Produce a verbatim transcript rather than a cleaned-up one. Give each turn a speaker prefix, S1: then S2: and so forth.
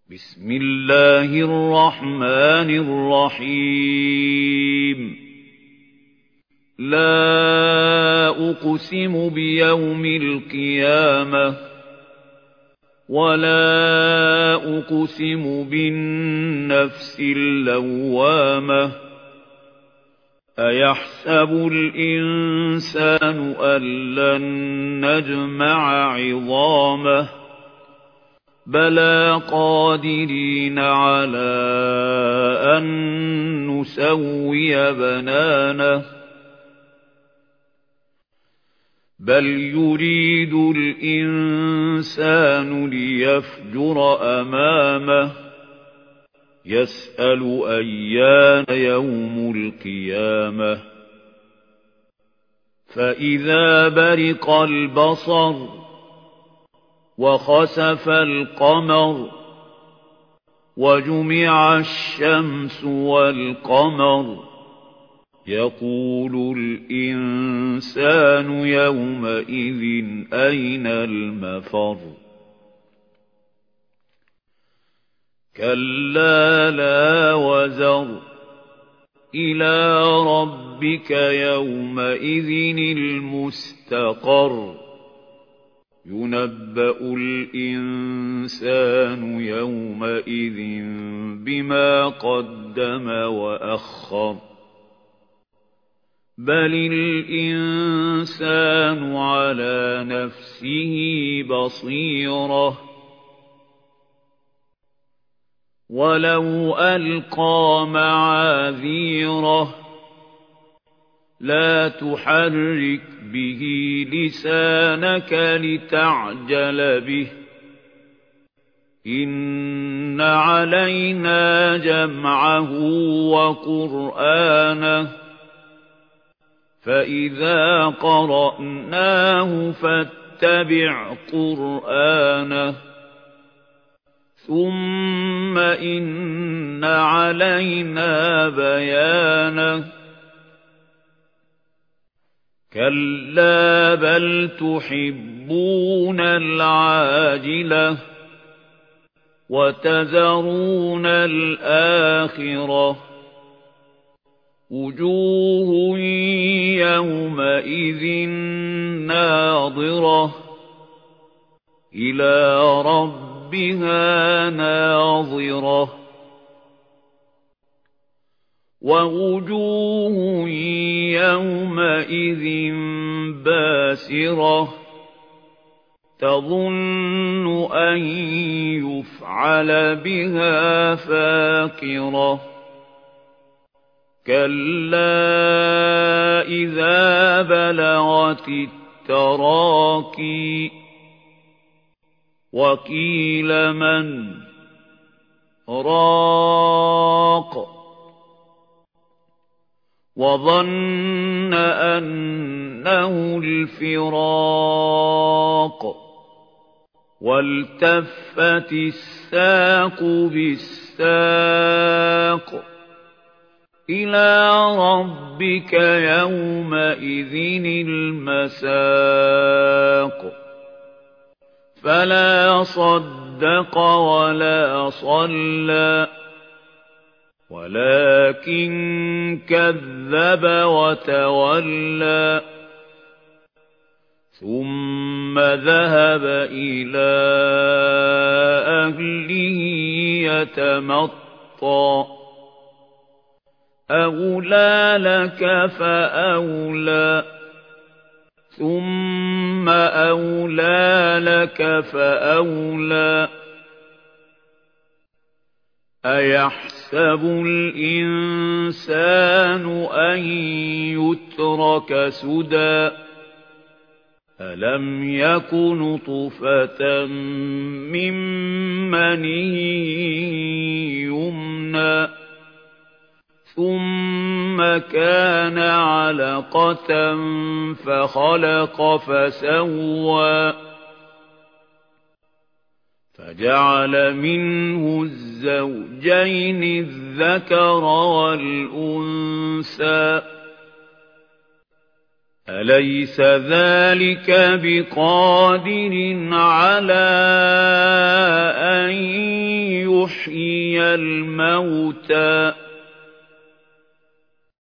S1: بسم الله الرحمن الرحيم لا أقسم بيوم القيامة ولا أقسم بالنفس اللوامة أيحسب الإنسان أن لن نجمع عظامه بلى قادرين على أن نسوي بنانه بل يريد الإنسان ليفجر أمامه يسأل أيان يوم القيامة فإذا برق البصر وخسف القمر وجمع الشمس والقمر يقول الإنسان يومئذ أين المفر كلا لا وزر إلى ربك يومئذ المستقر ينبأ الإنسان يومئذ بما قدم وأخر بل الإنسان على نفسه بصيرة ولو ألقى معاذيره لا تحرك به لسانك لتعجل به إن علينا جمعه وقرآنه فإذا قرأناه فاتبع قرآنه ثم إن علينا بيانه كلا بل تحبون العاجلة وتذرون الآخرة وجوه يومئذ ناظرة إلى ربها ناظرة ووجوه يومئذ باسرة تظن أن يفعل بها فاقرة كلا إذا بلغت التراقي وقيل من راق وظن أنه الفراق والتفت الساق بالساق إلى ربك يومئذ المساق فلا صدق ولا صلى ولكن كذب وتولى ثم ذهب إلى أهله يتمطى أولى لك فأولى ثم أولى لك فأولى أيحسب الإنسان أن يترك سدى ألم يك نطفة من مني يمنى ثم كان علقة فخلق فسوى فجعل منه الزوجين الذكر والأنثى أليس ذلك بقادر على أن يحيي الموتى